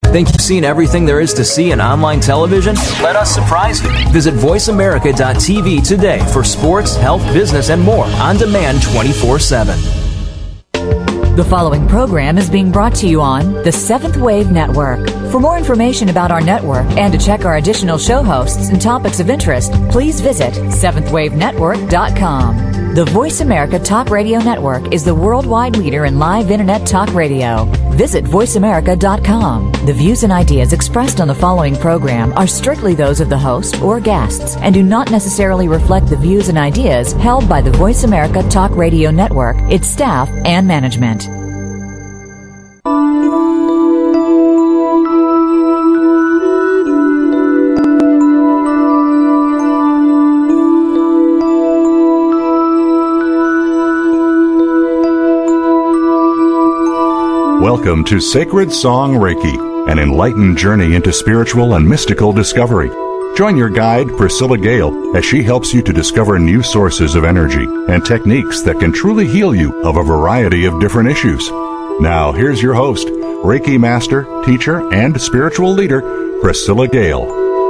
Think you've seen everything there is to see in online television? Let us surprise you. Visit voiceamerica.tv today for sports, health, business, and more on demand 24/7. The following program is being brought to you on the Seventh Wave Network. For more information about our network and to check our additional show hosts and topics of interest, please visit seventhwavenetwork.com. The Voice America Talk Radio Network is the worldwide leader in live Internet talk radio. Visit voiceamerica.com. The views and ideas expressed on the following program are strictly those of the host or guests and do not necessarily reflect the views and ideas held by the Voice America Talk Radio Network, its staff, and management. Welcome to Sacred Song Reiki, an enlightened journey into spiritual and mystical discovery. Join your guide, Priscilla Gale, as she helps you to discover new sources of energy and techniques that can truly heal you of a variety of different issues. Now, here's your host, Reiki master, teacher, and spiritual leader, Priscilla Gale.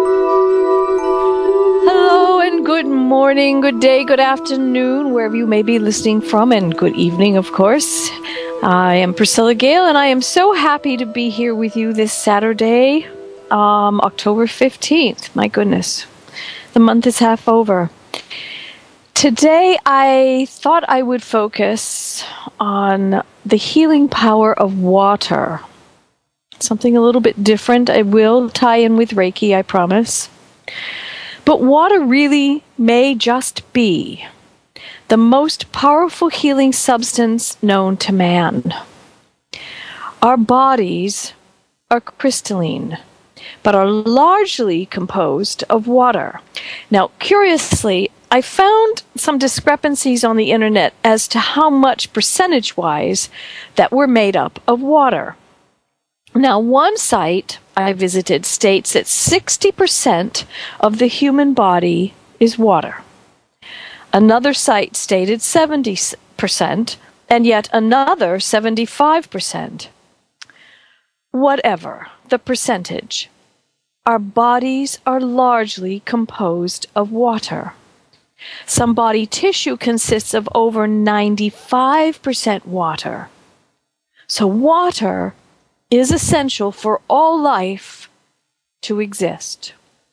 Hello and good morning, good day, good afternoon, wherever you may be listening from, and good evening, of course. I am Priscilla Gale, and I am so happy to be here with you this Saturday, October 15th. My goodness, the month is half over. Today, I thought I would focus on the healing power of water. Something a little bit different. I will tie in with Reiki, I promise. But water really may just be the most powerful healing substance known to man. Our bodies are crystalline, but are largely composed of water. Now, curiously, I found some discrepancies on the internet as to how much percentage-wise that we're made up of water. Now, one site I visited states that 60% of the human body is water. Another site stated 70%, and yet another 75%. Whatever the percentage, our bodies are largely composed of water. Some body tissue consists of over 95% water. So water is essential for all life to exist.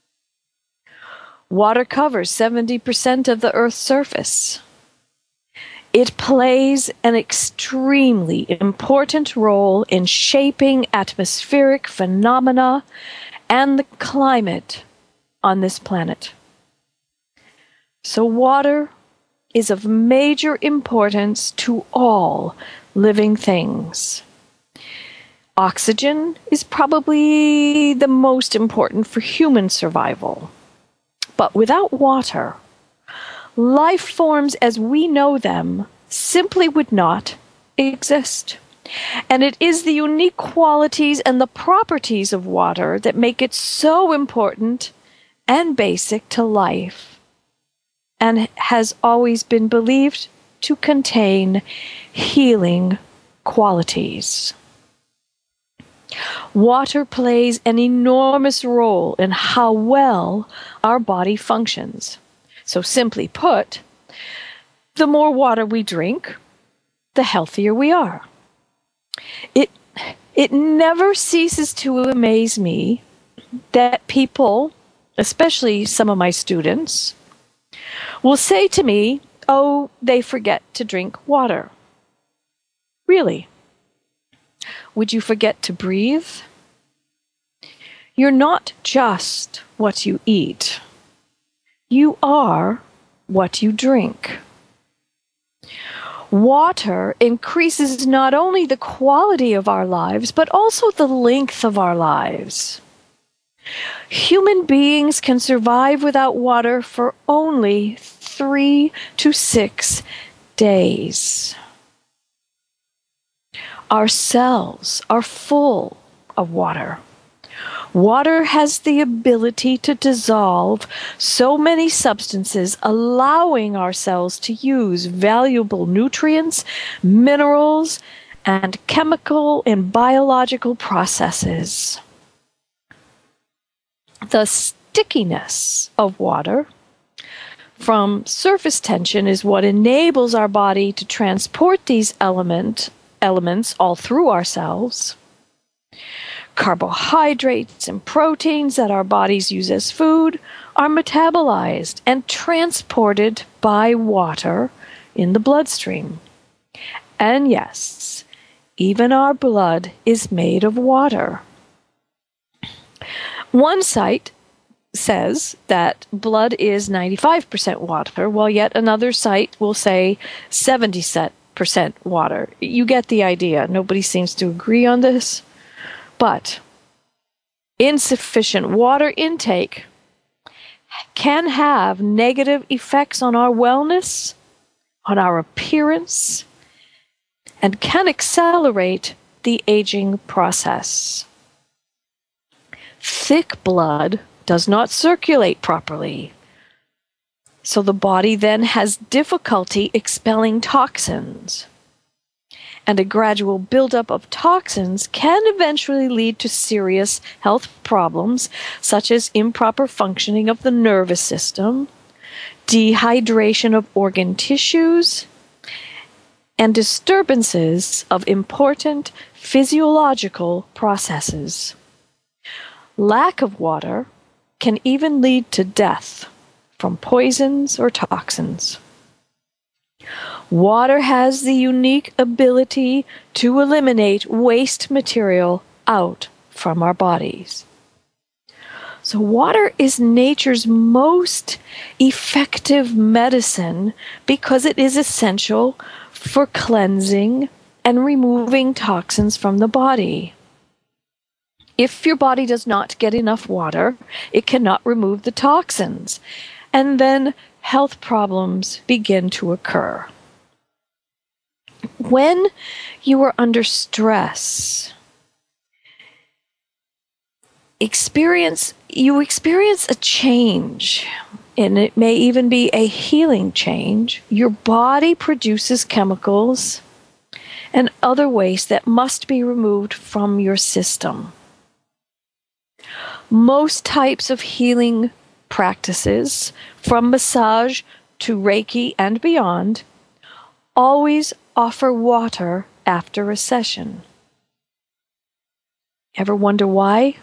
Water covers 70% of the Earth's surface. It plays an extremely important role in shaping atmospheric phenomena and the climate on this planet. So water is of major importance to all living things. Oxygen is probably the most important for human survival. But without water, life forms as we know them simply would not exist. And it is the unique qualities and the properties of water that make it so important and basic to life, and has always been believed to contain healing qualities. Water plays an enormous role in how well our body functions. So simply put, the more water we drink, the healthier we are. It never ceases to amaze me that people, especially some of my students, will say to me, "Oh, they forget to drink water." Really? Would you forget to breathe? You're not just what you eat. You are what you drink. Water increases not only the quality of our lives, but also the length of our lives. Human beings can survive without water for only 3 to 6 days. Our cells are full of water. Water has the ability to dissolve so many substances, allowing our cells to use valuable nutrients, minerals, and chemical and biological processes. The stickiness of water from surface tension is what enables our body to transport these elements all through ourselves. Carbohydrates and proteins that our bodies use as food are metabolized and transported by water in the bloodstream. And yes, even our blood is made of water. One site says that blood is 95% water, while yet another site will say 70% water. You get the idea. Nobody seems to agree on this. But insufficient water intake can have negative effects on our wellness, on our appearance, and can accelerate the aging process. Thick blood does not circulate properly, so the body then has difficulty expelling toxins. And a gradual buildup of toxins can eventually lead to serious health problems, such as improper functioning of the nervous system, dehydration of organ tissues, and disturbances of important physiological processes. Lack of water can even lead to death from poisons or toxins. Water has the unique ability to eliminate waste material out from our bodies. So water is nature's most effective medicine because it is essential for cleansing and removing toxins from the body. If your body does not get enough water, it cannot remove the toxins, and then health problems begin to occur. When you are under stress, you experience a change, and it may even be a healing change. Your body produces chemicals and other waste that must be removed from your system. Most types of healing practices, from massage to Reiki and beyond, always offer water after a session. Ever wonder why?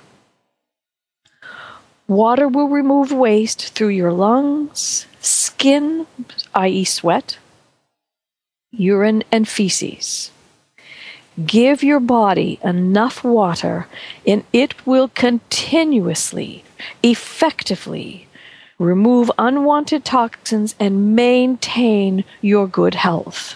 Water will remove waste through your lungs, skin, i.e. sweat, urine, and feces. Give your body enough water, and it will continuously, effectively remove unwanted toxins and maintain your good health.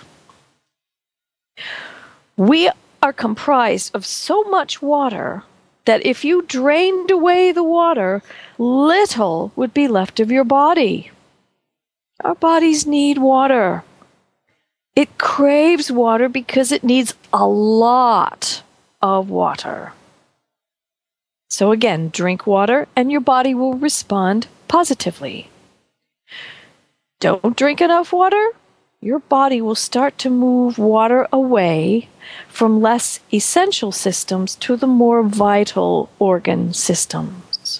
We are comprised of so much water that if you drained away the water, little would be left of your body. Our bodies need water. It craves water because it needs a lot of water. So again, drink water and your body will respond positively. Don't drink enough water? Your body will start to move water away from less essential systems to the more vital organ systems.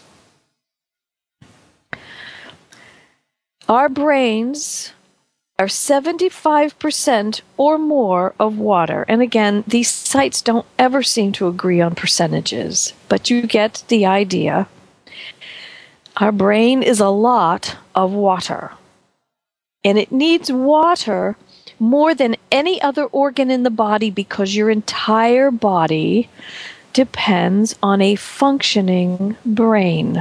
Our brains are 75% or more of water. And again, these sites don't ever seem to agree on percentages, but you get the idea. Our brain is a lot of water. And it needs water more than any other organ in the body because your entire body depends on a functioning brain.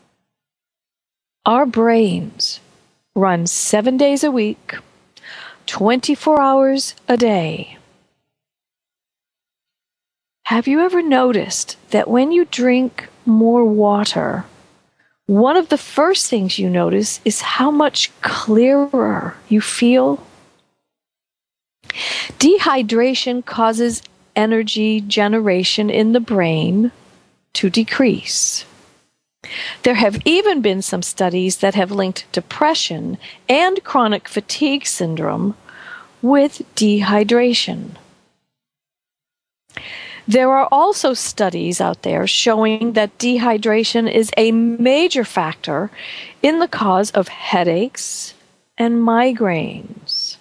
Our brains run 7 days a week, 24 hours a day. Have you ever noticed that when you drink more water, one of the first things you notice is how much clearer you feel? Dehydration causes energy generation in the brain to decrease. There have even been some studies that have linked depression and chronic fatigue syndrome with dehydration. There are also studies out there showing that dehydration is a major factor in the cause of headaches and migraines.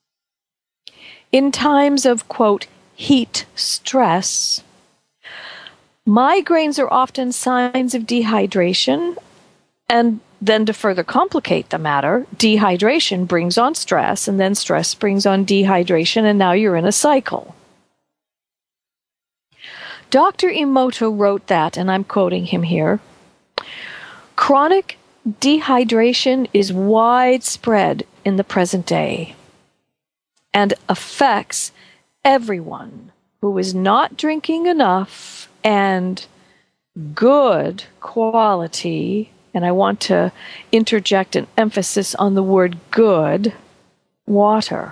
In times of, quote, heat stress, migraines are often signs of dehydration, and then to further complicate the matter, dehydration brings on stress, and then stress brings on dehydration, and now you're in a cycle. Dr. Emoto wrote that, and I'm quoting him here, chronic dehydration is widespread in the present day and affects everyone who is not drinking enough and good quality, and I want to interject an emphasis on the word good, water.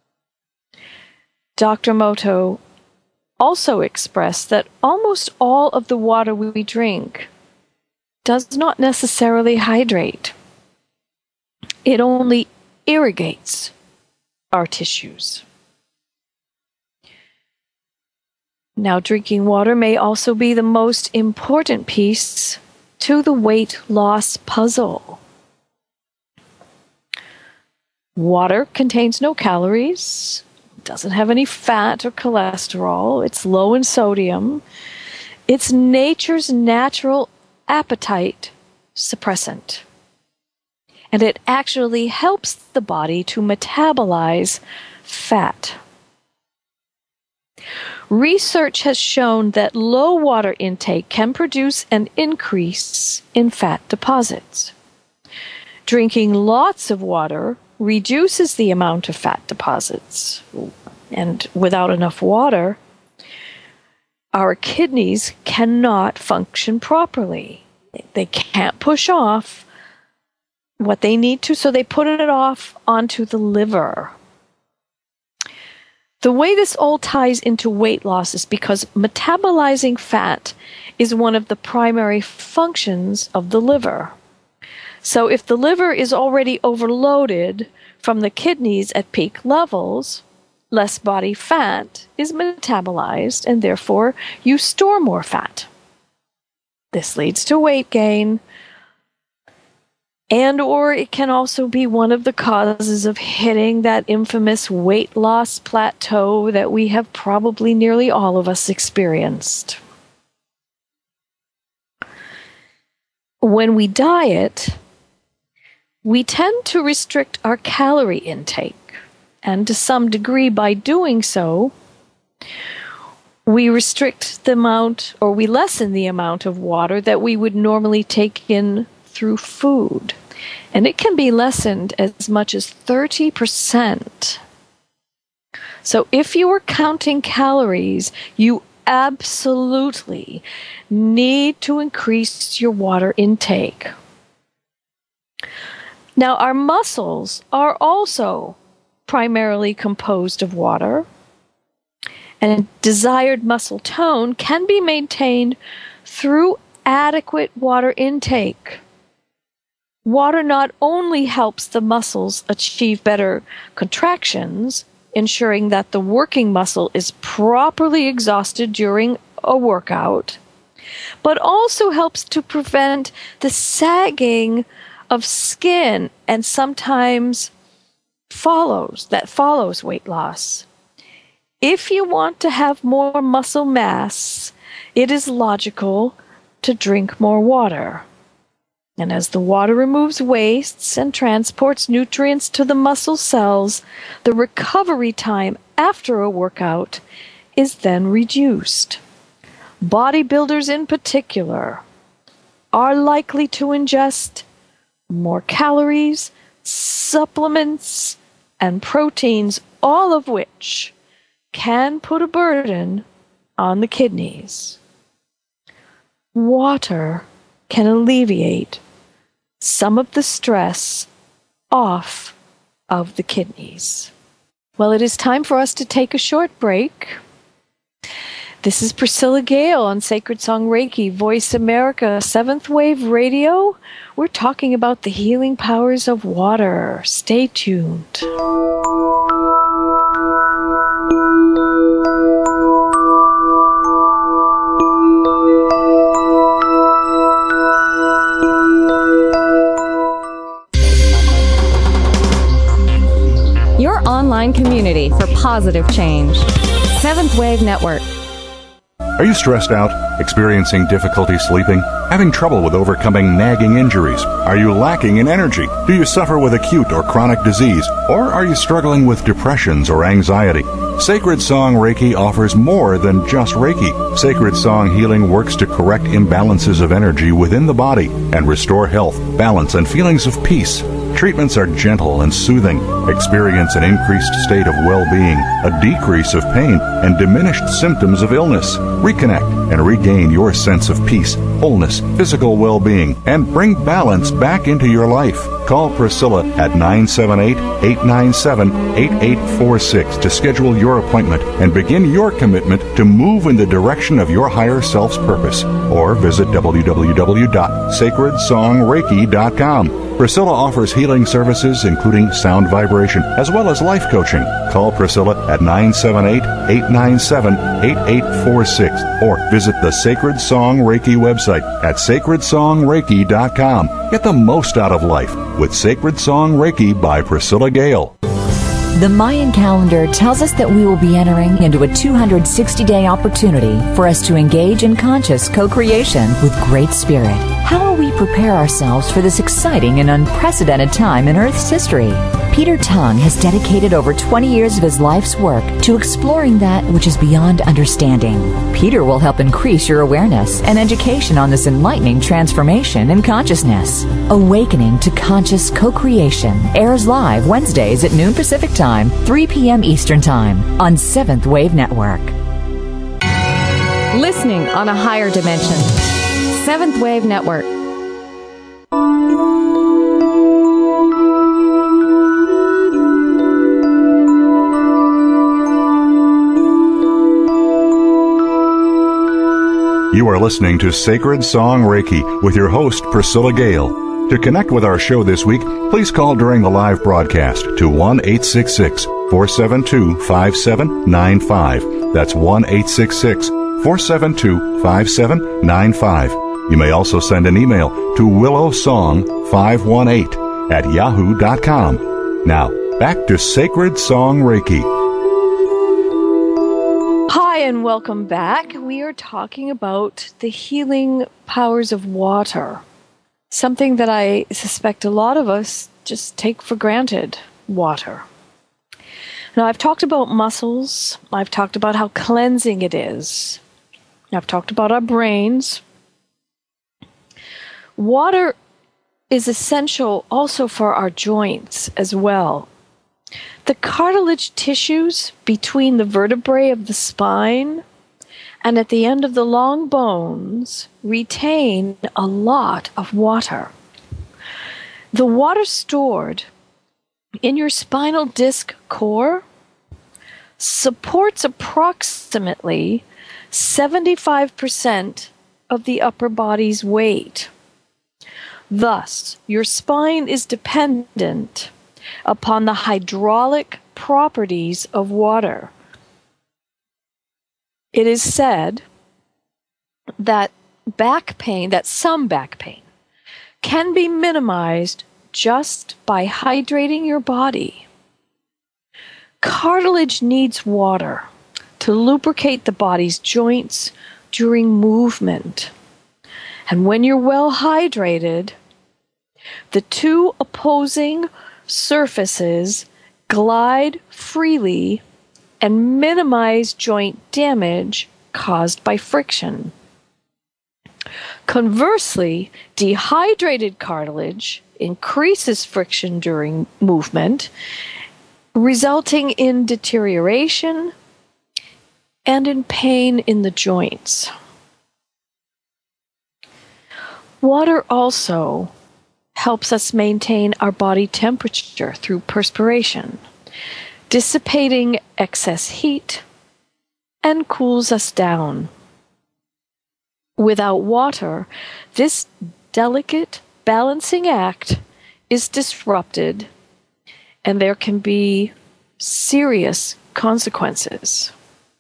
Dr. Emoto also expressed that almost all of the water we drink does not necessarily hydrate. It only irrigates our tissues. Now, drinking water may also be the most important piece to the weight loss puzzle. Water contains no calories, doesn't have any fat or cholesterol, it's low in sodium. It's nature's natural appetite suppressant. And it actually helps the body to metabolize fat. Research has shown that low water intake can produce an increase in fat deposits. Drinking lots of water reduces the amount of fat deposits. And without enough water, our kidneys cannot function properly. They can't push off what they need to, so they put it off onto the liver. The way this all ties into weight loss is because metabolizing fat is one of the primary functions of the liver. So if the liver is already overloaded from the kidneys at peak levels, less body fat is metabolized, and therefore you store more fat. This leads to weight gain, and or it can also be one of the causes of hitting that infamous weight loss plateau that we have probably nearly all of us experienced. When we diet, we tend to restrict our calorie intake, and to some degree by doing so, we restrict the amount, or we lessen the amount of water that we would normally take in through food. And it can be lessened as much as 30%. So if you are counting calories, you absolutely need to increase your water intake. Now, our muscles are also primarily composed of water, and desired muscle tone can be maintained through adequate water intake. Water not only helps the muscles achieve better contractions, ensuring that the working muscle is properly exhausted during a workout, but also helps to prevent the sagging of skin and sometimes follows weight loss. If you want to have more muscle mass, it is logical to drink more water. And as the water removes wastes and transports nutrients to the muscle cells, the recovery time after a workout is then reduced. Bodybuilders in particular are likely to ingest more calories, supplements, and proteins, all of which can put a burden on the kidneys. Water can alleviate some of the stress off of the kidneys. Well, it is time for us to take a short break. This is Priscilla Gale on Sacred Song Reiki, Voice America, 7th Wave Radio. We're talking about the healing powers of water. Stay tuned. online community for positive change. Seventh Wave Network. Are you stressed out, experiencing difficulty sleeping, having trouble with overcoming nagging injuries? Are you lacking in energy? Do you suffer with acute or chronic disease? Or are you struggling with depressions or anxiety? Sacred Song Reiki offers more than just Reiki. Sacred Song Healing works to correct imbalances of energy within the body and restore health, balance, and feelings of peace. Treatments are gentle and soothing. Experience an increased state of well-being, a decrease of pain, and diminished symptoms of illness. Reconnect and regain your sense of peace, wholeness, physical well-being, and bring balance back into your life. Call Priscilla at 978-897-8846 to schedule your appointment and begin your commitment to move in the direction of your higher self's purpose. Or visit www.sacredsongreiki.com. Priscilla offers healing services including sound vibration as well as life coaching. Call Priscilla at 978-897-8846 or visit the Sacred Song Reiki website at sacredsongreiki.com. Get the most out of life with Sacred Song Reiki by Priscilla Gale. The Mayan calendar tells us that we will be entering into a 260-day opportunity for us to engage in conscious co-creation with Great Spirit. How will we prepare ourselves for this exciting and unprecedented time in Earth's history? Peter Tung has dedicated over 20 years of his life's work to exploring that which is beyond understanding. Peter will help increase your awareness and education on this enlightening transformation in consciousness. Awakening to Conscious Co-Creation airs live Wednesdays at noon Pacific Time, 3 p.m. Eastern Time on Seventh Wave Network. Listening on a higher dimension. Seventh Wave Network. You are listening to Sacred Song Reiki with your host, Priscilla Gale. To connect with our show this week, please call during the live broadcast to 1-866-472-5795. That's 1-866-472-5795. You may also send an email to willowsong518@yahoo.com. Now, back to Sacred Song Reiki. Hi, and welcome back. We are talking about the healing powers of water. Something that I suspect a lot of us just take for granted, water. Now, I've talked about muscles. I've talked about how cleansing it is. I've talked about our brains. Water is essential also for our joints as well. The cartilage tissues between the vertebrae of the spine and at the end of the long bones retain a lot of water. The water stored in your spinal disc core supports approximately 75% of the upper body's weight. Thus, your spine is dependent upon the hydraulic properties of water. It is said that some back pain can be minimized just by hydrating your body. Cartilage needs water to lubricate the body's joints during movement. And when you're well hydrated, the two opposing surfaces glide freely and minimize joint damage caused by friction. Conversely, dehydrated cartilage increases friction during movement, resulting in deterioration and in pain in the joints. Water also helps us maintain our body temperature through perspiration, dissipating excess heat, and cools us down. Without water, this delicate balancing act is disrupted, and there can be serious consequences.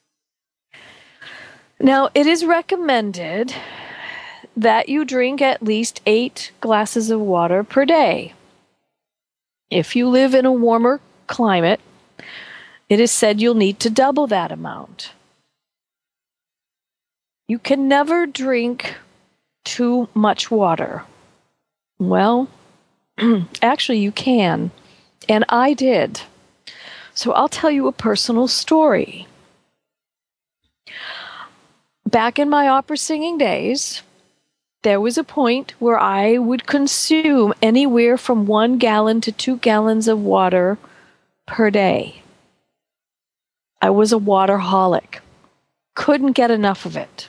Now, it is recommended that you drink at least 8 glasses of water per day. If you live in a warmer climate, it is said you'll need to double that amount. You can never drink too much water. Well, actually you can, and I did. So I'll tell you a personal story. Back in my opera singing days, there was a point where I would consume anywhere from 1 gallon to 2 gallons of water per day. I was a waterholic. Couldn't get enough of it.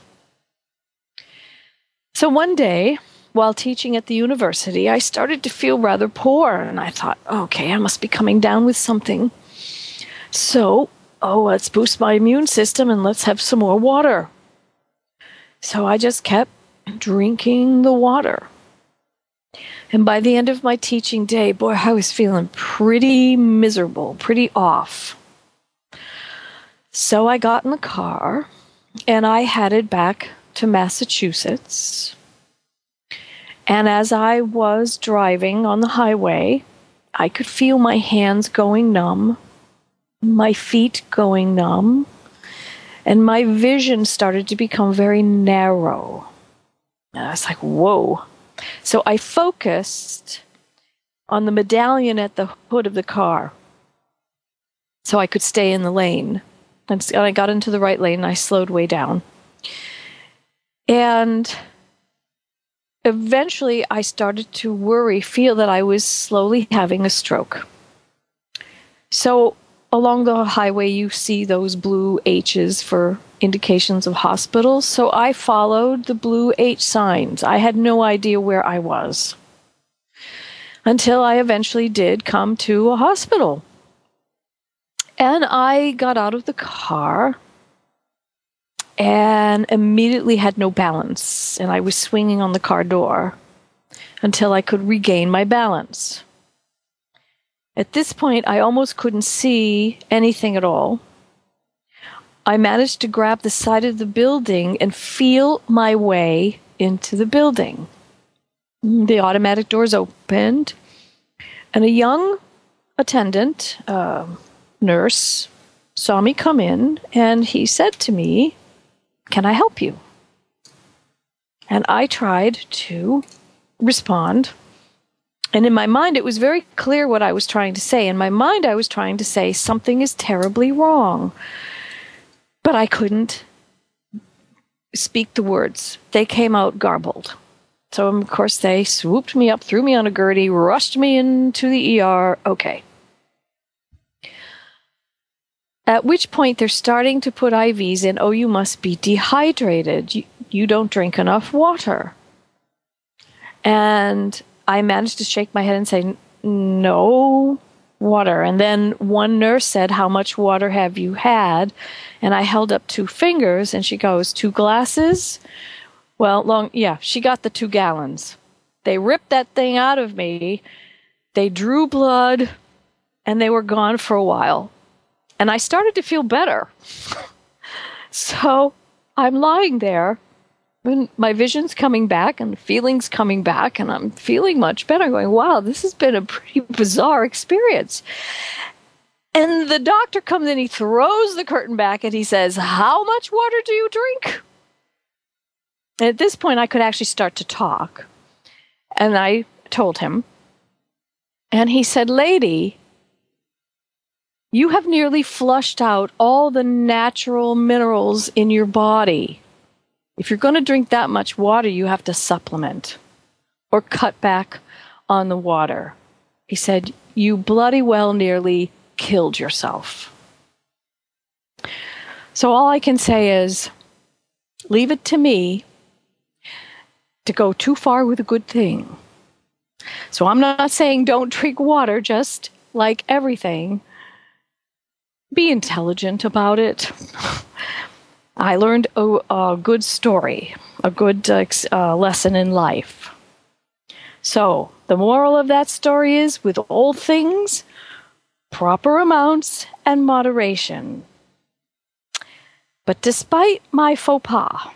So one day, while teaching at the university, I started to feel rather poor, and I thought, okay, I must be coming down with something. So, let's boost my immune system and let's have some more water. So I just kept drinking the water. And by the end of my teaching day, boy, I was feeling pretty miserable, pretty off. So I got in the car and I headed back to Massachusetts. And as I was driving on the highway, I could feel my hands going numb, my feet going numb, and my vision started to become very narrow. And I was like, whoa. So I focused on the medallion at the hood of the car so I could stay in the lane. And I got into the right lane and I slowed way down. And eventually I started to feel that I was slowly having a stroke. So along the highway, you see those blue H's for indications of hospitals. So I followed the blue H signs. I had no idea where I was until I eventually did come to a hospital. And I got out of the car and immediately had no balance. And I was swinging on the car door until I could regain my balance. At this point, I almost couldn't see anything at all. I managed to grab the side of the building and feel my way into the building. The automatic doors opened, and a young attendant, nurse, saw me come in, and he said to me, "Can I help you?" And I tried to respond. And in my mind, it was very clear what I was trying to say. In my mind, I was trying to say, something is terribly wrong. But I couldn't speak the words. They came out garbled. So, of course, they swooped me up, threw me on a gurney, rushed me into the ER. Okay. At which point, they're starting to put IVs in. Oh, you must be dehydrated. You don't drink enough water. And I managed to shake my head and say, no water. And then one nurse said, "How much water have you had?" And I held up 2 fingers and she goes, 2 glasses? Well, she got the 2 gallons. They ripped that thing out of me. They drew blood and they were gone for a while. And I started to feel better. So I'm lying there. When my vision's coming back and the feeling's coming back and I'm feeling much better, I'm going, wow, this has been a pretty bizarre experience. And the doctor comes in, he throws the curtain back and he says, "How much water do you drink?" And at this point, I could actually start to talk. And I told him. And he said, "Lady, you have nearly flushed out all the natural minerals in your body. If you're going to drink that much water, you have to supplement or cut back on the water." He said, "You bloody well nearly killed yourself." So all I can say is, leave it to me to go too far with a good thing. So I'm not saying don't drink water, just like everything, be intelligent about it. I learned a good story, a good lesson in life. So the moral of that story is, with all things, proper amounts and moderation. But despite my faux pas,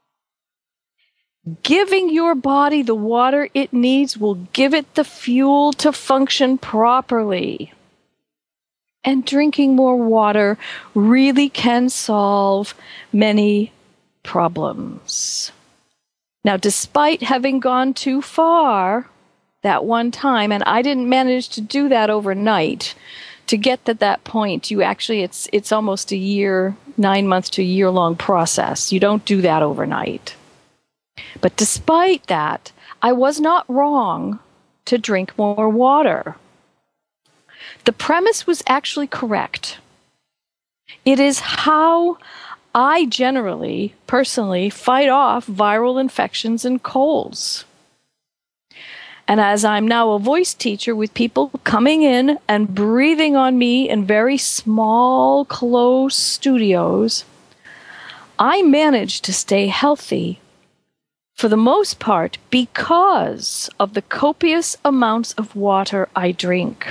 giving your body the water it needs will give it the fuel to function properly. and drinking more water really can solve many problems. Now, despite having gone too far that one time, and I didn't manage to do that overnight, to get to that point, it's almost a year, 9 months to a year-long process. You don't do that overnight. But despite that, I was not wrong to drink more water. The premise was actually correct. It is how I generally, personally, fight off viral infections and colds. And as I'm now a voice teacher with people coming in and breathing on me in very small, closed studios, I manage to stay healthy for the most part because of the copious amounts of water I drink.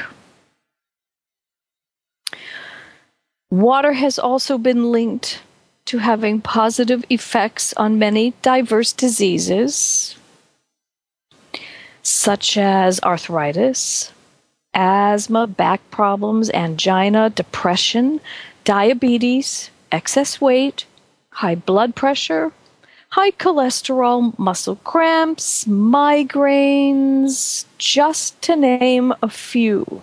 Water has also been linked to having positive effects on many diverse diseases, such as arthritis, asthma, back problems, angina, depression, diabetes, excess weight, high blood pressure, high cholesterol, muscle cramps, migraines, just to name a few.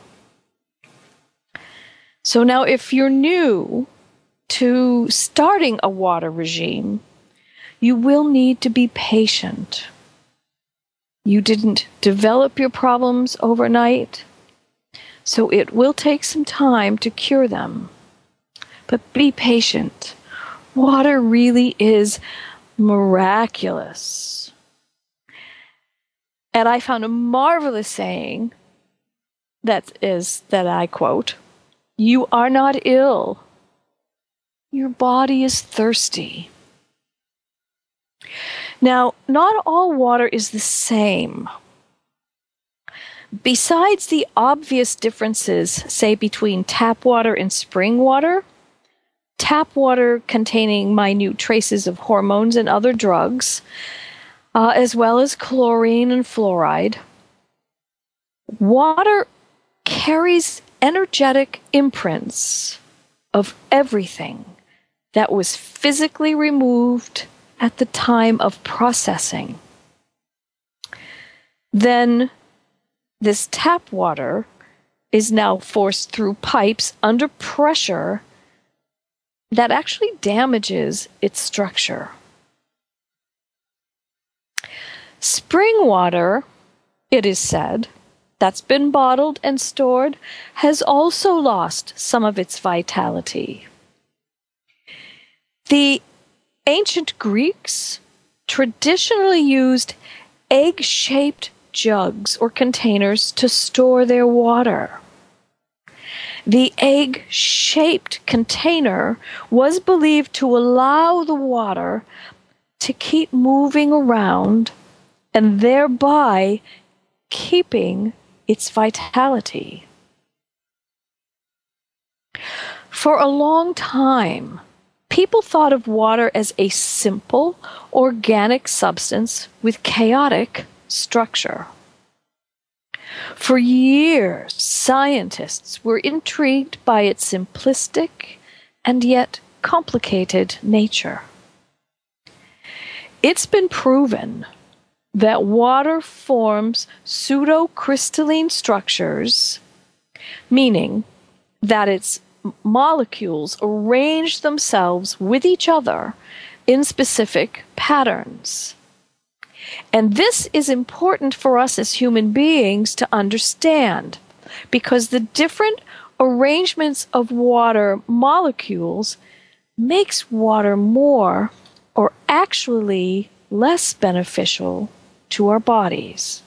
So now if you're new to starting a water regime, you will need to be patient. You didn't develop your problems overnight, so it will take some time to cure them. But be patient. Water really is miraculous. And I found a marvelous saying that I quote, "You are not ill. Your body is thirsty." Now, not all water is the same. Besides the obvious differences, say, between tap water and spring water, tap water containing minute traces of hormones and other drugs, as well as chlorine and fluoride, water carries energetic imprints of everything that was physically removed at the time of processing. Then this tap water is now forced through pipes under pressure that actually damages its structure. Spring water, it is said, that's been bottled and stored, has also lost some of its vitality. The ancient Greeks traditionally used egg-shaped jugs or containers to store their water. The egg-shaped container was believed to allow the water to keep moving around and thereby keeping its vitality. For a long time, people thought of water as a simple, organic substance with chaotic structure. For years, scientists were intrigued by its simplistic and yet complicated nature. It's been proven that water forms pseudo-crystalline structures, meaning that its molecules arrange themselves with each other in specific patterns. And this is important for us as human beings to understand, because the different arrangements of water molecules makes water more, or actually less, beneficial to our bodies.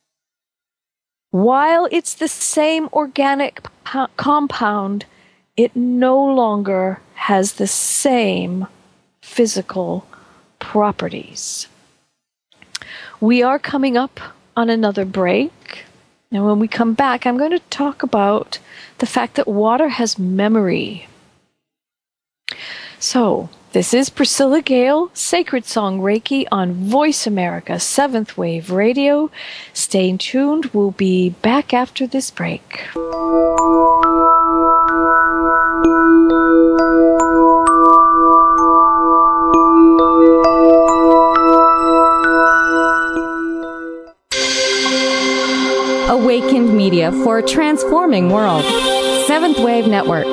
While it's the same organic compound, it no longer has the same physical properties. We are coming up on another break, and when we come back, I'm going to talk about the fact that water has memory. So, this is Priscilla Gale, Sacred Song Reiki on Voice America 7th Wave Radio. Stay tuned. We'll be back after this break. awakened media for a transforming world. Seventh Wave Network.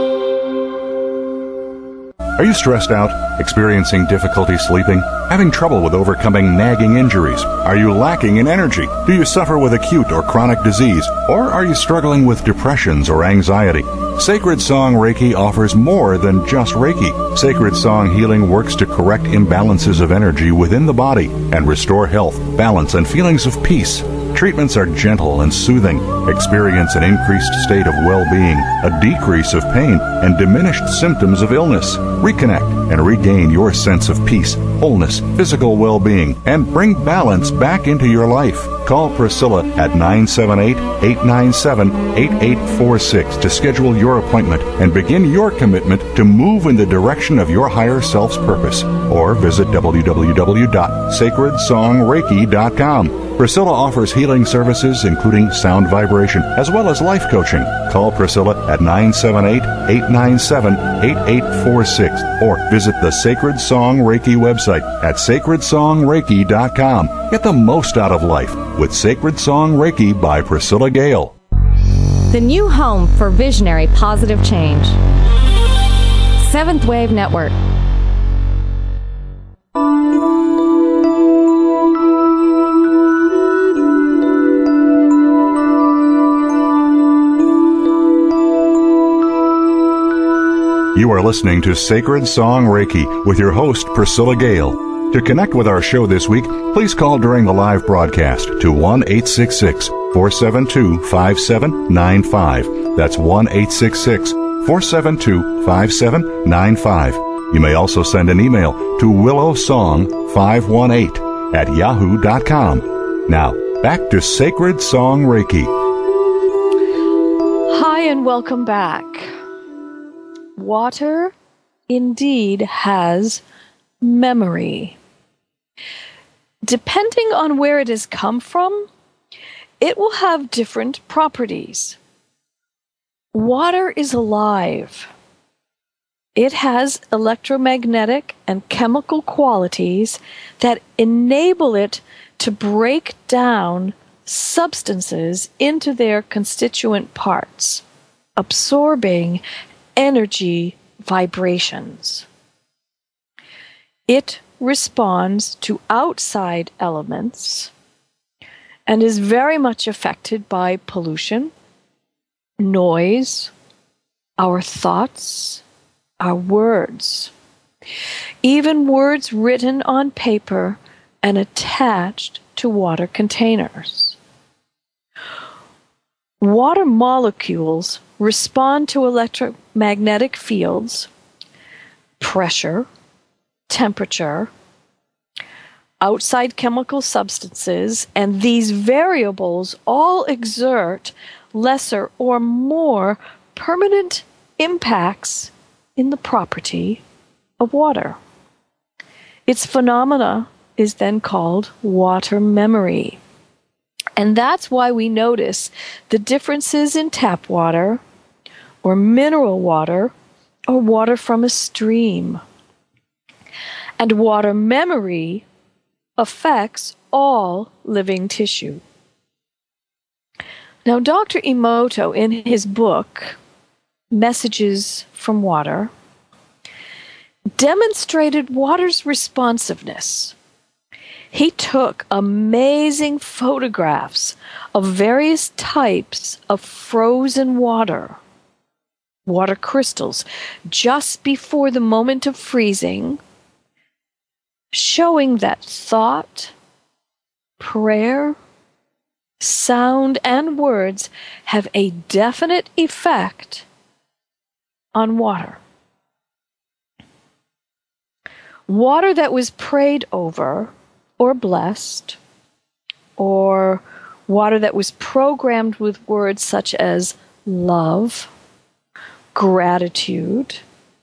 Are you stressed out, experiencing difficulty sleeping, having trouble with overcoming nagging injuries? Are you lacking in energy? Do you suffer with acute or chronic disease? Or are you struggling with depressions or anxiety? Sacred Song Reiki offers more than just Reiki. Sacred Song Healing works to correct imbalances of energy within the body and restore health, balance, and feelings of peace. Treatments are gentle and soothing. Experience an increased state of well-being, a decrease of pain, and diminished symptoms of illness. Reconnect and regain your sense of peace, wholeness, physical well-being, and bring balance back into your life. Call Priscilla at 978-897-8846 to schedule your appointment and begin your commitment to move in the direction of your higher self's purpose. Or visit www.sacredsongreiki.com. Priscilla offers healing services including sound vibration as well as life coaching. Call Priscilla at 978-897-8846 or visit the Sacred Song Reiki website at sacredsongreiki.com. Get the most out of life with Sacred Song Reiki by Priscilla Gale. The new home for visionary positive change. Seventh Wave Network. You are listening to Sacred Song Reiki with your host, Priscilla Gale. To connect with our show this week, please call during the live broadcast to 1-866-472-5795. That's 1-866-472-5795. You may also send an email to willowsong518@yahoo.com. Now, back to Sacred Song Reiki. Hi and welcome back. Water indeed has memory. Depending on where it has come from, it will have different properties. Water is alive. It has electromagnetic and chemical qualities that enable it to break down substances into their constituent parts, absorbing energy vibrations. It responds to outside elements and is very much affected by pollution, noise, our thoughts, our words, even words written on paper and attached to water containers. Water molecules respond to electromagnetic fields, pressure, temperature, outside chemical substances, and these variables all exert lesser or more permanent impacts in the property of water. Its phenomena is then called water memory. And that's why we notice the differences in tap water or mineral water or water from a stream. And water memory affects all living tissue. Now, Dr. Emoto, in his book, Messages from Water, demonstrated water's responsiveness. He took amazing photographs of various types of frozen water, water crystals, just before the moment of freezing, showing that thought, prayer, sound, and words have a definite effect on water. Water that was prayed over or blessed, or water that was programmed with words such as love, gratitude.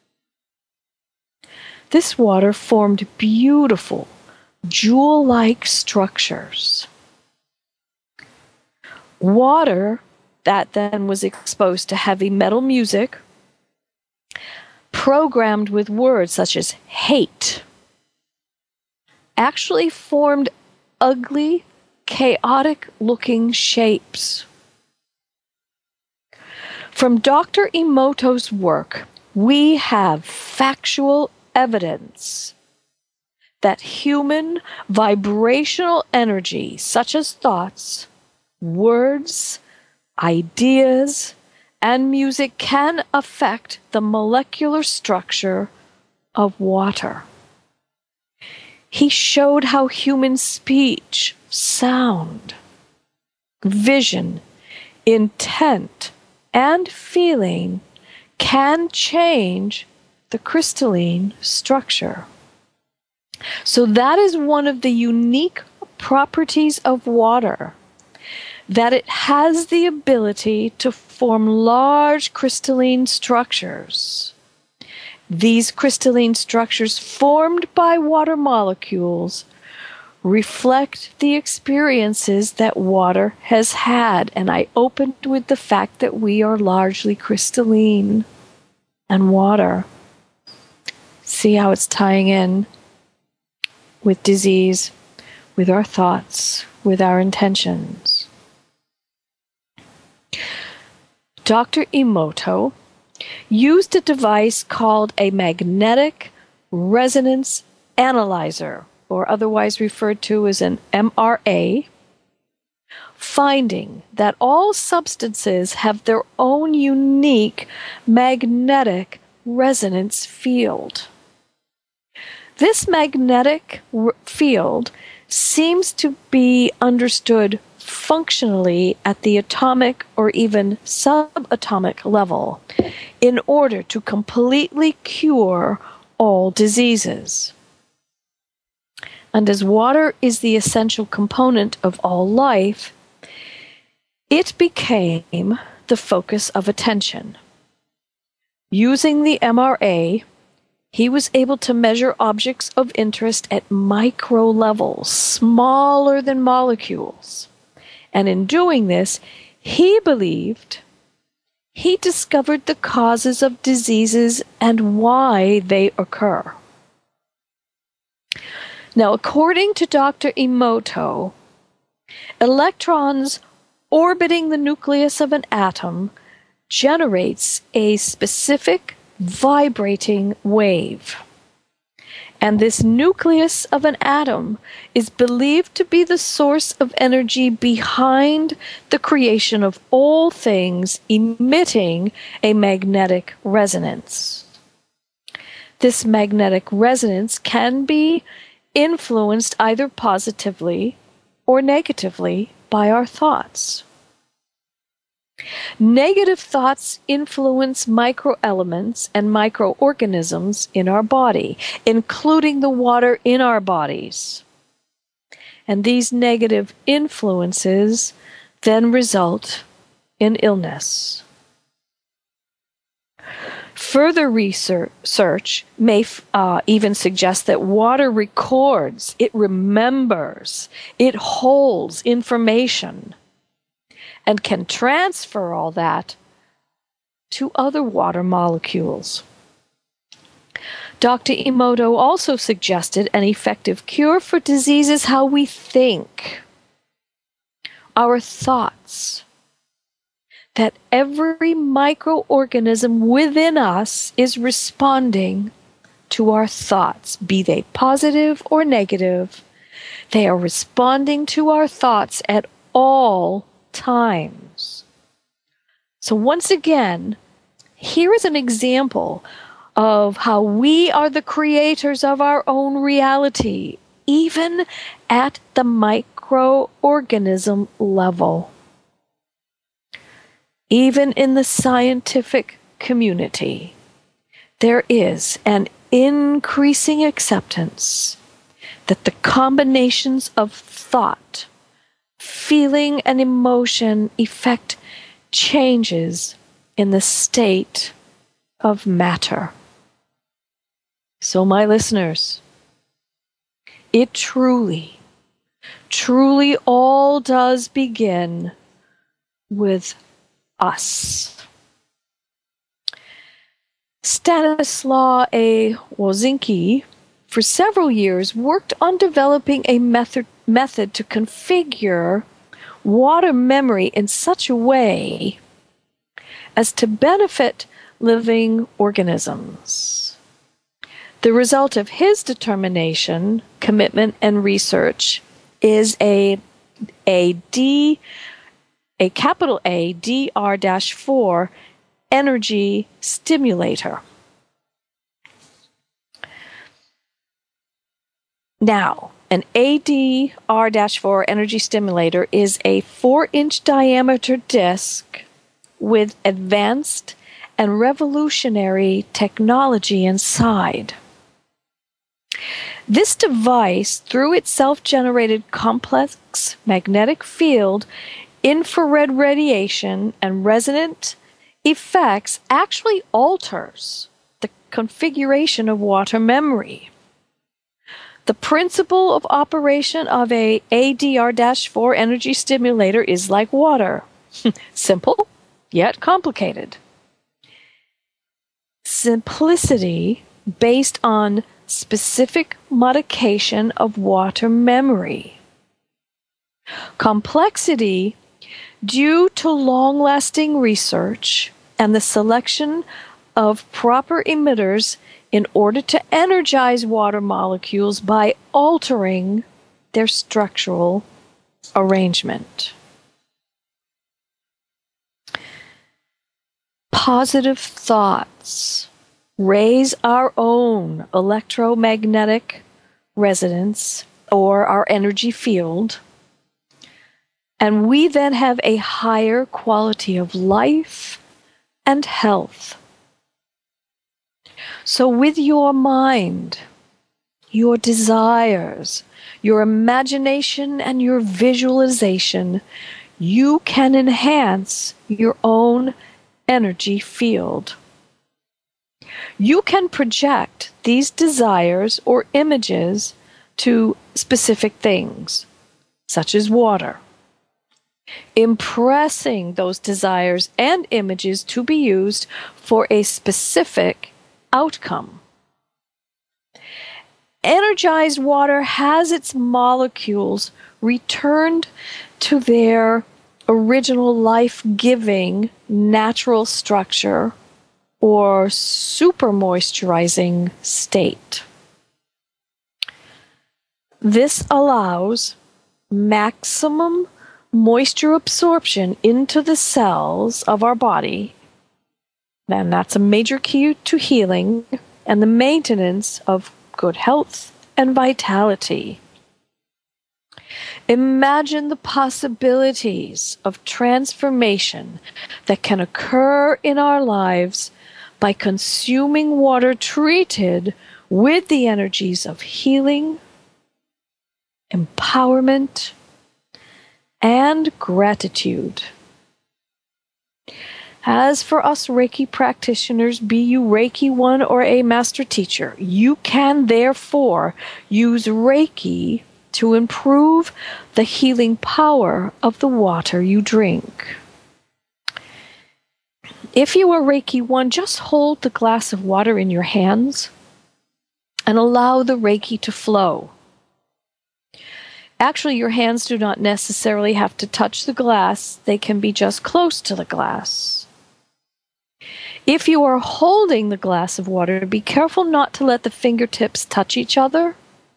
This water formed beautiful, jewel-like structures. Water that then was exposed to heavy metal music, programmed with words such as hate, actually formed ugly, chaotic-looking shapes From Dr. Emoto's work, we have factual evidence that human vibrational energy, such as thoughts, words, ideas, and music, can affect the molecular structure of water. He showed how human speech, sound, vision, intent, and feeling can change the crystalline structure. So that is one of the unique properties of water, that it has the ability to form large crystalline structures. These crystalline structures formed by water molecules reflect the experiences that water has had. And I opened with the fact that we are largely crystalline and water. See how it's tying in with disease, with our thoughts, with our intentions. Dr. Emoto used a device called a magnetic resonance analyzer, or otherwise referred to as an MRA, finding that all substances have their own unique magnetic resonance field. This magnetic field seems to be understood functionally at the atomic or even subatomic level in order to completely cure all diseases. And as water is the essential component of all life, it became the focus of attention. Using the MRA, he was able to measure objects of interest at micro levels, smaller than molecules. And in doing this, he believed he discovered the causes of diseases and why they occur. Now, according to Dr. Emoto, electrons orbiting the nucleus of an atom generates a specific vibrating wave. And this nucleus of an atom is believed to be the source of energy behind the creation of all things emitting a magnetic resonance. This magnetic resonance can be influenced either positively or negatively by our thoughts. Negative thoughts influence microelements and microorganisms in our body, including the water in our bodies. And these negative influences then result in illness. Further research may even suggest that water records, it remembers, it holds information, and can transfer all that to other water molecules. Dr. Emoto also suggested an effective cure for disease is how we think. Our thoughts. That every microorganism within us is responding to our thoughts, be they positive or negative. They are responding to our thoughts at all times. So once again, here is an example of how we are the creators of our own reality, even at the microorganism level. Even in the scientific community, there is an increasing acceptance that the combinations of thought, feeling, and emotion effect changes in the state of matter. So, my listeners, it truly all does begin with us. Stanislaw A. Wozinski, for several years, worked on developing a method to configure water memory in such a way as to benefit living organisms. The result of his determination, commitment, and research is a capital A DR-4 energy stimulator. Now, an ADR-4 energy stimulator is a 4-inch diameter disc with advanced and revolutionary technology inside. This device, through its self-generated complex magnetic field, infrared radiation, and resonant effects, actually alters the configuration of water memory. The principle of operation of a ADR-4 energy stimulator is like water. Simple, yet complicated. Simplicity based on specific modification of water memory. Complexity due to long-lasting research and the selection of proper emitters in order to energize water molecules by altering their structural arrangement. Positive thoughts raise our own electromagnetic resonance or our energy field, and we then have a higher quality of life and health. So with your mind, your desires, your imagination, and your visualization, you can enhance your own energy field. You can project these desires or images to specific things, such as water, impressing those desires and images to be used for a specific outcome. Energized water has its molecules returned to their original life-giving natural structure or super moisturizing state. This allows maximum moisture absorption into the cells of our body, and that's a major key to healing and the maintenance of good health and vitality. Imagine the possibilities of transformation that can occur in our lives by consuming water treated with the energies of healing, empowerment, and gratitude. As for us Reiki practitioners, be you Reiki 1 or a master teacher, you can therefore use Reiki to improve the healing power of the water you drink. If you are Reiki 1, just hold the glass of water in your hands and allow the Reiki to flow. Actually, your hands do not necessarily have to touch the glass. They can be just close to the glass. If you are holding the glass of water, be careful not to let the fingertips touch each other.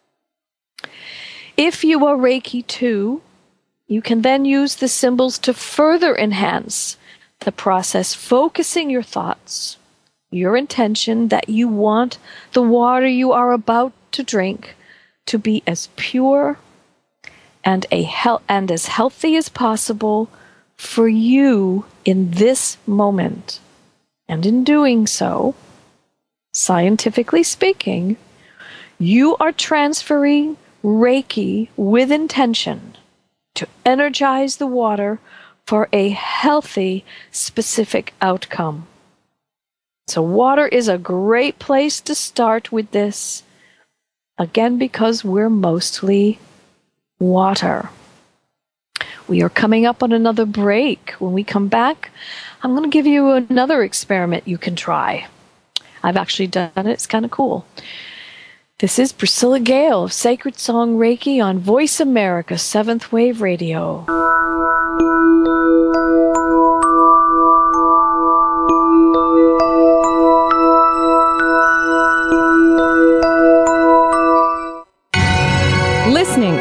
If you are Reiki 2, you can then use the symbols to further enhance the process, focusing your thoughts, your intention that you want the water you are about to drink to be as pure and as healthy as possible for you in this moment. And in doing so, scientifically speaking, you are transferring Reiki with intention to energize the water for a healthy, specific outcome. So water is a great place to start with this, again, because we're mostly water. We are coming up on another break. When we come back, I'm going to give you another experiment you can try. I've actually done it. It's kind of cool. This is Priscilla Gale of Sacred Song Reiki on Voice America 7th Wave Radio.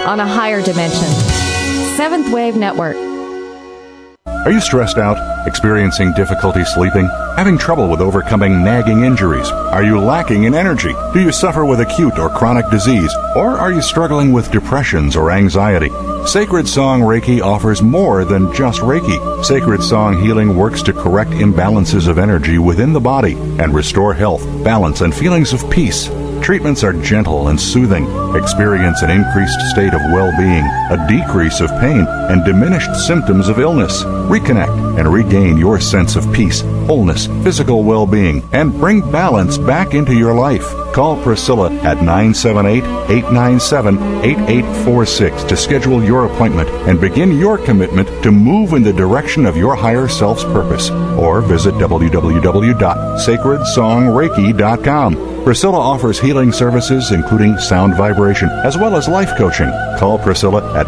on a higher dimension. Seventh Wave Network. Are you stressed out, experiencing difficulty sleeping, having trouble with overcoming nagging injuries? Are you lacking in energy? Do you suffer with acute or chronic disease? Or are you struggling with depressions or anxiety? Sacred Song Reiki offers more than just Reiki. Sacred Song Healing works to correct imbalances of energy within the body and restore health, balance, and feelings of peace. Treatments are gentle and soothing. Experience an increased state of well-being, a decrease of pain, and diminished symptoms of illness. Reconnect and regain your sense of peace, wholeness, physical well-being, and bring balance back into your life. Call Priscilla at 978-897-8846 to schedule your appointment and begin your commitment to move in the direction of your higher self's purpose. Or visit www.sacredsongreiki.com. Priscilla offers healing services including sound vibration as well as life coaching. Call Priscilla at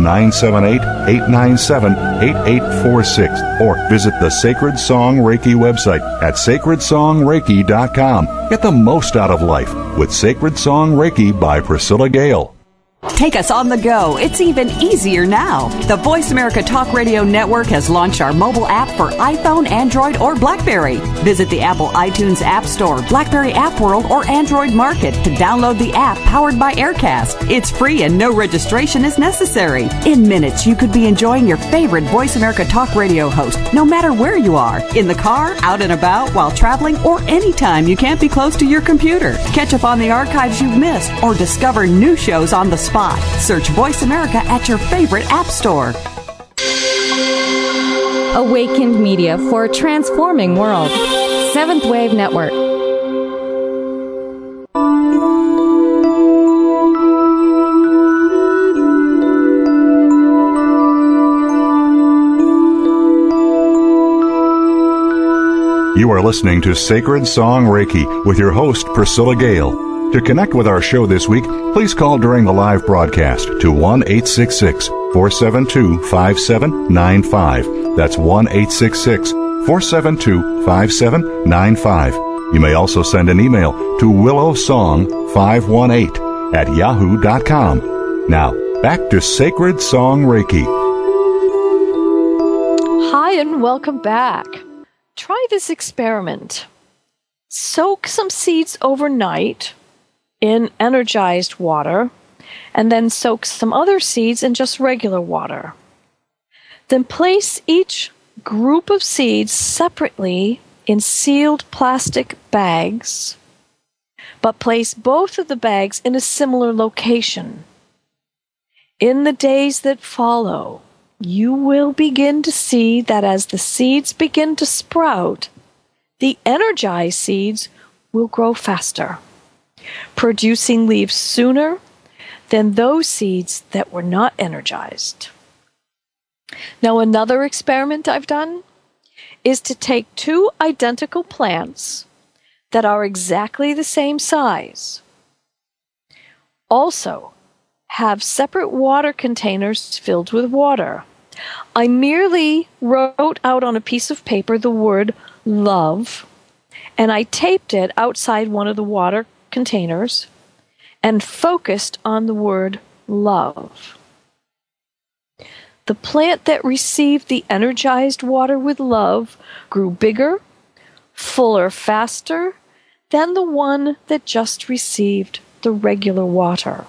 978-897-8846 or visit the Sacred Song Reiki website at sacredsongreiki.com. Get the most out of life with Sacred Song Reiki by Priscilla Gale. Take us on the go. It's even easier now. The Voice America Talk Radio Network has launched our mobile app for iPhone, Android, or BlackBerry. Visit the Apple iTunes App Store, BlackBerry App World, or Android Market to download the app powered by Aircast. It's free and no registration is necessary. In minutes, you could be enjoying your favorite Voice America Talk Radio host, no matter where you are, in the car, out and about, while traveling, or anytime you can't be close to your computer. Catch up on the archives you've missed or discover new shows on the spot. Search Voice America at your favorite app store. Awakened media for a transforming world. Seventh Wave Network. You are listening to Sacred Song Reiki with your host, Priscilla Gale. To connect with our show this week, please call during the live broadcast to 1-866-472-5795. That's 1-866-472-5795. You may also send an email to willowsong518@yahoo.com. Now, back to Sacred Song Reiki. Hi, and welcome back. Try this experiment. Soak some seeds overnight in energized water, and then soak some other seeds in just regular water. Then place each group of seeds separately in sealed plastic bags, but place both of the bags in a similar location. In the days that follow, you will begin to see that as the seeds begin to sprout, the energized seeds will grow faster, producing leaves sooner than those seeds that were not energized. Now, another experiment I've done is to take two identical plants that are exactly the same size. Also, have separate water containers filled with water. I merely wrote out on a piece of paper the word love, and I taped it outside one of the water containers and focused on the word love. The plant that received the energized water with love grew bigger, fuller, faster than the one that just received the regular water.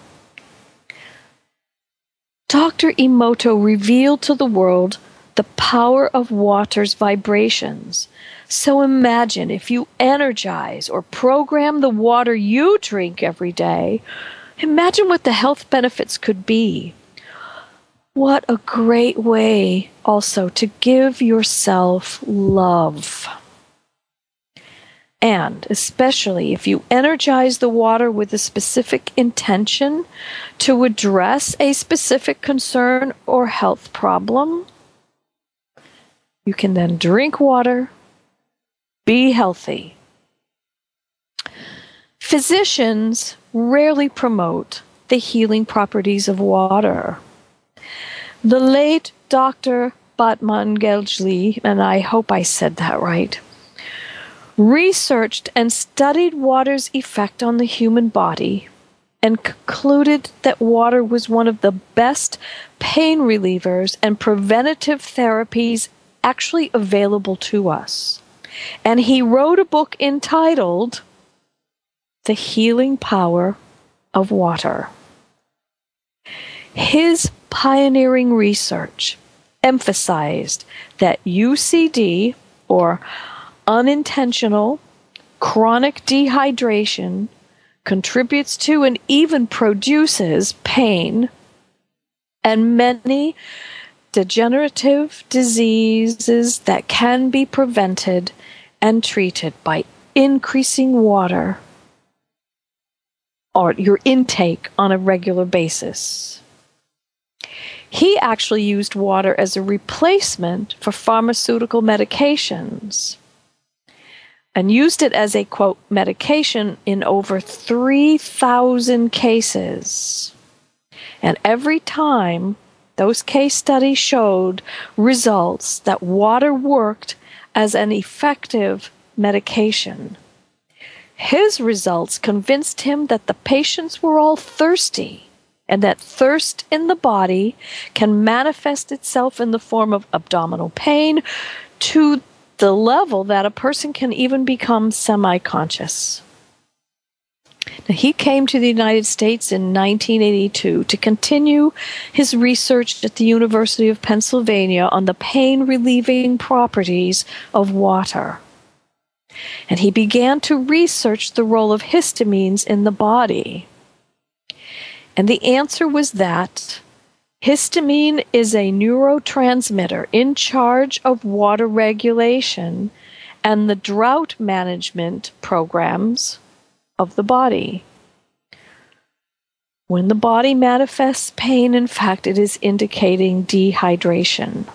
Dr. Emoto revealed to the world the power of water's vibrations. So imagine if you energize or program the water you drink every day, imagine what the health benefits could be. What a great way also to give yourself love. And especially if you energize the water with a specific intention to address a specific concern or health problem, you can then drink water, be healthy. Physicians rarely promote the healing properties of water. The late Dr. Batmanglij, and I hope I said that right, researched and studied water's effect on the human body and concluded that water was one of the best pain relievers and preventative therapies actually available to us. And he wrote a book entitled The Healing Power of Water. His pioneering research emphasized that UCD, or unintentional chronic dehydration, contributes to and even produces pain and many degenerative diseases that can be prevented and treated by increasing water or your intake on a regular basis. He actually used water as a replacement for pharmaceutical medications and used it as a, quote, medication in over 3,000 cases. And every time, those case studies showed results that water worked as an effective medication. His results convinced him that the patients were all thirsty, and that thirst in the body can manifest itself in the form of abdominal pain to the level that a person can even become semi-conscious. Now, he came to the United States in 1982 to continue his research at the University of Pennsylvania on the pain-relieving properties of water. And he began to research the role of histamines in the body. And the answer was that histamine is a neurotransmitter in charge of water regulation and the drought management programs of the body. When the body manifests pain, in fact, it is indicating dehydration.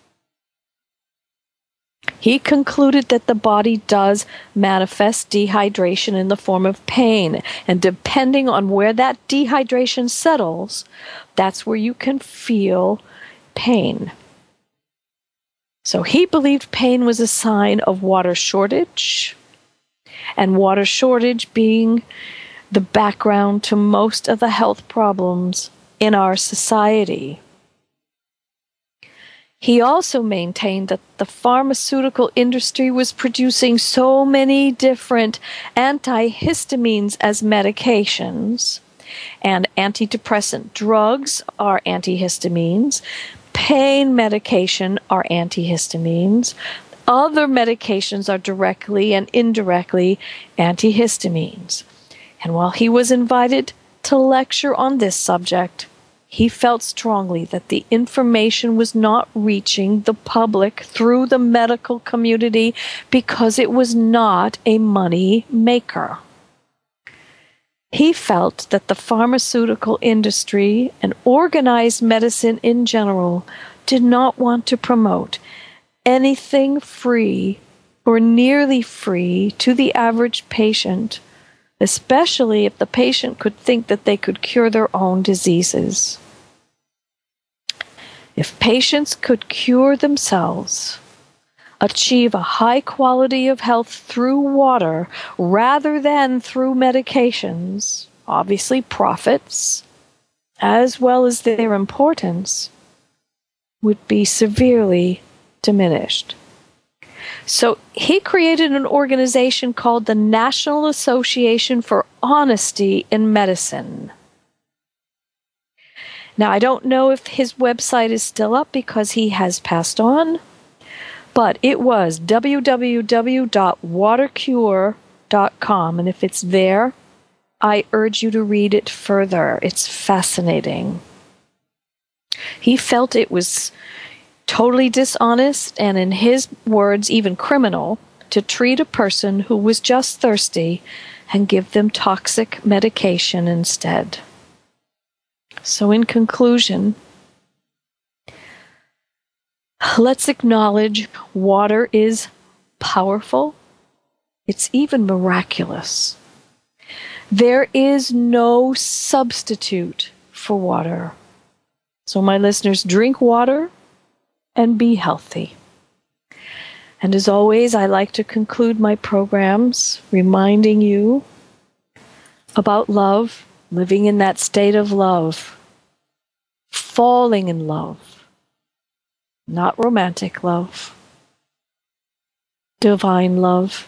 He concluded that the body does manifest dehydration in the form of pain, and depending on where that dehydration settles, that's where you can feel pain. So he believed pain was a sign of water shortage, and water shortage being the background to most of the health problems in our society. He also maintained that the pharmaceutical industry was producing so many different antihistamines as medications, and antidepressant drugs are antihistamines, pain medication are antihistamines, other medications are directly and indirectly antihistamines. And while he was invited to lecture on this subject, he felt strongly that the information was not reaching the public through the medical community because it was not a money maker. He felt that the pharmaceutical industry and organized medicine in general did not want to promote anything free or nearly free to the average patient, especially if the patient could think that they could cure their own diseases. If patients could cure themselves, achieve a high quality of health through water rather than through medications, obviously profits, as well as their importance, would be severely diminished. So he created an organization called the National Association for Honesty in Medicine. Now, I don't know if his website is still up because he has passed on, but it was www.watercure.com, and if it's there, I urge you to read it further. It's fascinating. He felt it was totally dishonest and, in his words, even criminal to treat a person who was just thirsty and give them toxic medication instead. So in conclusion, let's acknowledge water is powerful. It's even miraculous. There is no substitute for water. So my listeners, drink water and be healthy. And as always, I like to conclude my programs reminding you about love, living in that state of love, falling in love, not romantic love, divine love.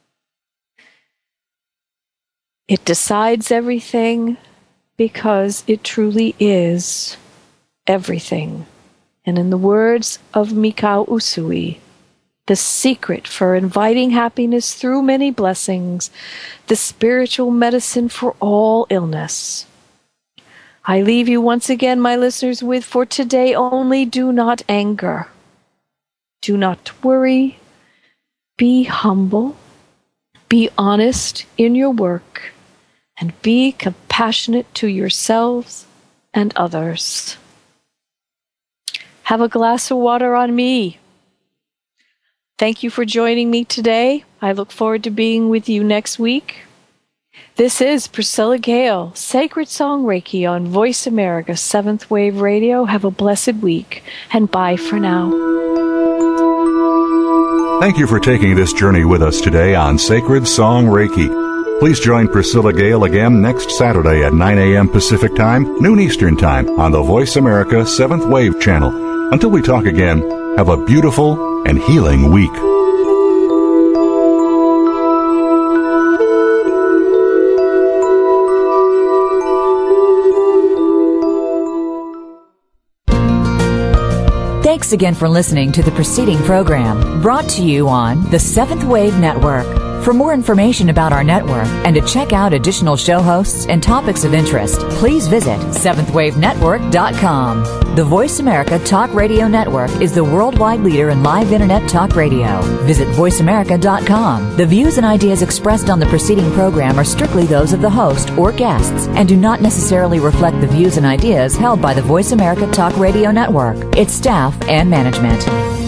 It decides everything because it truly is everything. And in the words of Mikao Usui, the secret for inviting happiness through many blessings, the spiritual medicine for all illness. I leave you once again, my listeners, with for today only: do not anger. Do not worry. Be humble. Be honest in your work. And be compassionate to yourselves and others. Have a glass of water on me. Thank you for joining me today. I look forward to being with you next week. This is Priscilla Gale, Sacred Song Reiki on Voice America 7th Wave Radio. Have a blessed week, and bye for now. Thank you for taking this journey with us today on Sacred Song Reiki. Please join Priscilla Gale again next Saturday at 9 a.m. Pacific Time, noon Eastern Time on the Voice America 7th Wave channel. Until we talk again, have a beautiful and healing week. Thanks again for listening to the preceding program, brought to you on the 7th Wave Network. For more information about our network and to check out additional show hosts and topics of interest, please visit 7thwavenetwork.com. The Voice America Talk Radio Network is the worldwide leader in live Internet talk radio. Visit voiceamerica.com. The views and ideas expressed on the preceding program are strictly those of the host or guests and do not necessarily reflect the views and ideas held by the Voice America Talk Radio Network, its staff, and management.